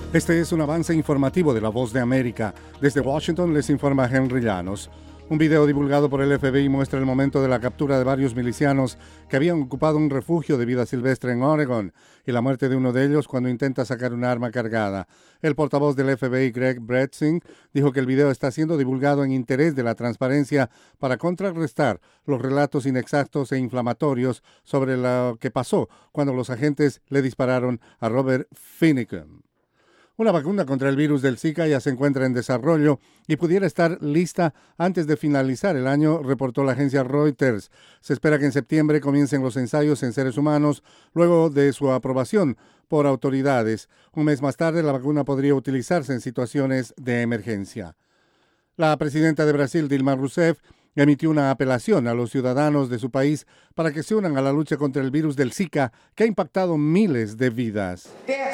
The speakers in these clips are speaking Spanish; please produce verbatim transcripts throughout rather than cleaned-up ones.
Este es un avance informativo de La Voz de América. Desde Washington les informa Henry Llanos. Un video divulgado por el F B I muestra el momento de la captura de varios milicianos que habían ocupado un refugio de vida silvestre en Oregon y la muerte de uno de ellos cuando intenta sacar un arma cargada. El portavoz del F B I, Greg Bredesen, dijo que el video está siendo divulgado en interés de la transparencia para contrarrestar los relatos inexactos e inflamatorios sobre lo que pasó cuando los agentes le dispararon a Robert Finnegan. Una vacuna contra el virus del Zika ya se encuentra en desarrollo y pudiera estar lista antes de finalizar el año, reportó la agencia Reuters. Se espera que en septiembre comiencen los ensayos en seres humanos luego de su aprobación por autoridades. Un mes más tarde, la vacuna podría utilizarse en situaciones de emergencia. La presidenta de Brasil, Dilma Rousseff, emitió una apelación a los ciudadanos de su país para que se unan a la lucha contra el virus del Zika, que ha impactado miles de vidas.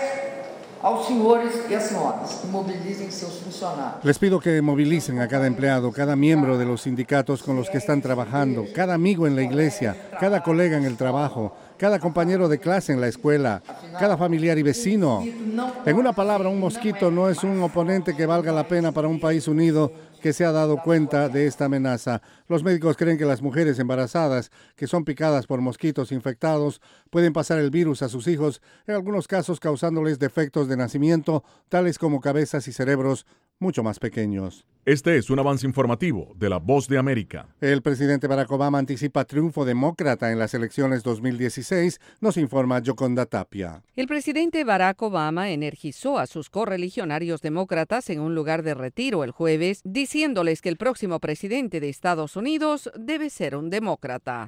Les pido que movilicen a cada empleado, cada miembro de los sindicatos con los que están trabajando, cada amigo en la iglesia, cada colega en el trabajo, cada compañero de clase en la escuela, cada familiar y vecino. En una palabra, un mosquito no es un oponente que valga la pena para un país unido que se ha dado cuenta de esta amenaza. Los médicos creen que las mujeres embarazadas que son picadas por mosquitos infectados pueden pasar el virus a sus hijos, en algunos casos causándoles defectos de nacimiento, tales como cabezas y cerebros mucho más pequeños. Este es un avance informativo de La Voz de América. El presidente Barack Obama anticipa triunfo demócrata en las elecciones dos mil dieciséis, nos informa Yoconda Tapia. El presidente Barack Obama energizó a sus correligionarios demócratas en un lugar de retiro el jueves, diciéndoles que el próximo presidente de Estados Unidos debe ser un demócrata.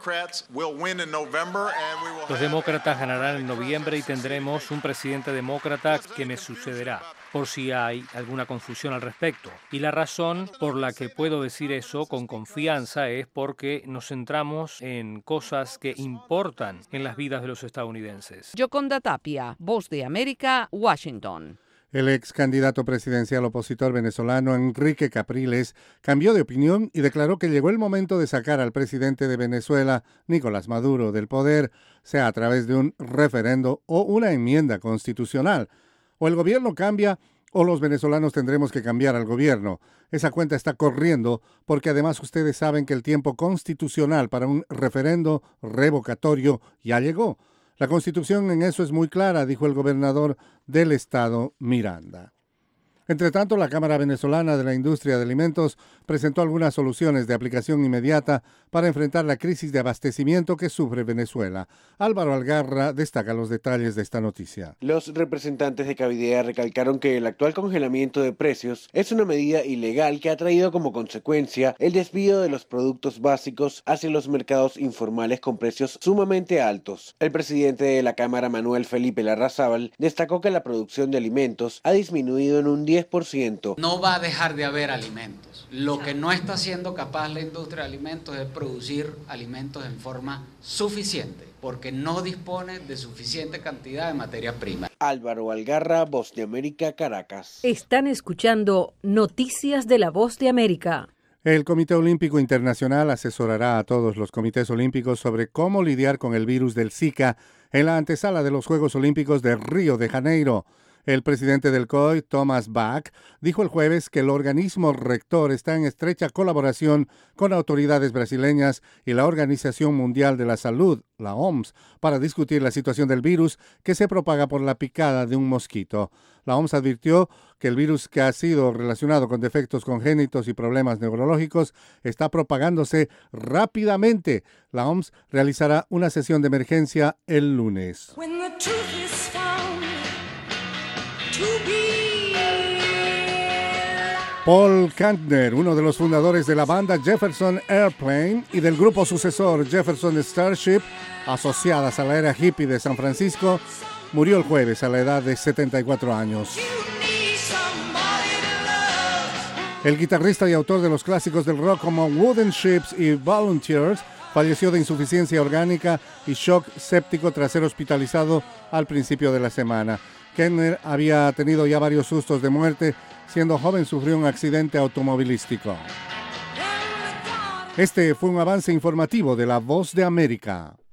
Los demócratas ganarán en noviembre y tendremos un presidente demócrata que me sucederá, por si hay alguna confusión al respecto. Y la razón por la que puedo decir eso con confianza es porque nos centramos en cosas que importan en las vidas de los estadounidenses. Yoconda Tapia, Voz de América, Washington. El ex candidato presidencial opositor venezolano Enrique Capriles cambió de opinión y declaró que llegó el momento de sacar al presidente de Venezuela, Nicolás Maduro, del poder, sea a través de un referendo o una enmienda constitucional. O el gobierno cambia o los venezolanos tendremos que cambiar al gobierno. Esa cuenta está corriendo porque además ustedes saben que el tiempo constitucional para un referendo revocatorio ya llegó. La Constitución en eso es muy clara, dijo el gobernador del estado, Miranda. Entre tanto, la Cámara Venezolana de la Industria de Alimentos presentó algunas soluciones de aplicación inmediata para enfrentar la crisis de abastecimiento que sufre Venezuela. Álvaro Algarra destaca los detalles de esta noticia. Los representantes de Cavidea recalcaron que el actual congelamiento de precios es una medida ilegal que ha traído como consecuencia el desvío de los productos básicos hacia los mercados informales con precios sumamente altos. El presidente de la Cámara, Manuel Felipe Larrazábal, destacó que la producción de alimentos ha disminuido en un diez por ciento. No va a dejar de haber alimentos. Lo que no está siendo capaz la industria de alimentos es producir alimentos en forma suficiente, porque no dispone de suficiente cantidad de materia prima. Álvaro Algarra, Voz de América, Caracas. Están escuchando Noticias de la Voz de América. El Comité Olímpico Internacional asesorará a todos los comités olímpicos sobre cómo lidiar con el virus del Zika en la antesala de los Juegos Olímpicos de Río de Janeiro. El presidente del C O I, Thomas Bach, dijo el jueves que el organismo rector está en estrecha colaboración con autoridades brasileñas y la Organización Mundial de la Salud, la O M S, para discutir la situación del virus que se propaga por la picada de un mosquito. La O M S advirtió que el virus, que ha sido relacionado con defectos congénitos y problemas neurológicos, está propagándose rápidamente. La O M S realizará una sesión de emergencia el lunes. Paul Kantner, uno de los fundadores de la banda Jefferson Airplane y del grupo sucesor Jefferson Starship, asociadas a la era hippie de San Francisco, murió el jueves a la edad de setenta y cuatro años. El guitarrista y autor de los clásicos del rock como Wooden Ships y Volunteers falleció de insuficiencia orgánica y shock séptico tras ser hospitalizado al principio de la semana. Kantner había tenido ya varios sustos de muerte. Siendo joven sufrió un accidente automovilístico. Este fue un avance informativo de La Voz de América.